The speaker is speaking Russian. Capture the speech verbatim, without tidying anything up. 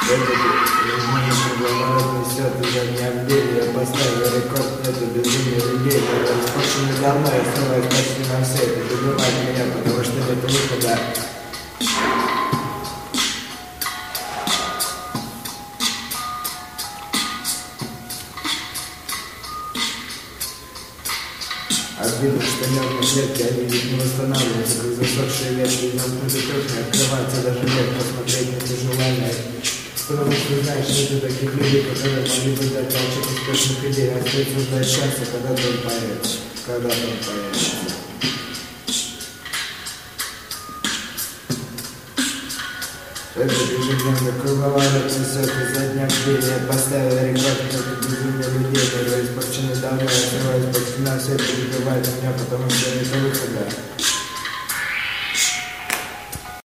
Несет изо дня в день. Я поставил рекорд, это безумие людей. Это распущено давно, я снова почти на все это добивает меня, потому что нет выхода. Обидно, что мертвые клетки, они ведь не восстанавливаются, как засохшие ветки, и нам тут и не открывается даже нет, посмотреть на это желание. Потому что знаешь, нет таких людей, которые могли бы дать толчок успешных идей, а остается ждать шанса, когда он появится, когда он появится. Это ежедневно круговорот несет изо дня в день. Я поставил рекорд, это безумие людей. Мир испорченный давно, я срываюсь почти на все, это убивает меня, потому что это выхода.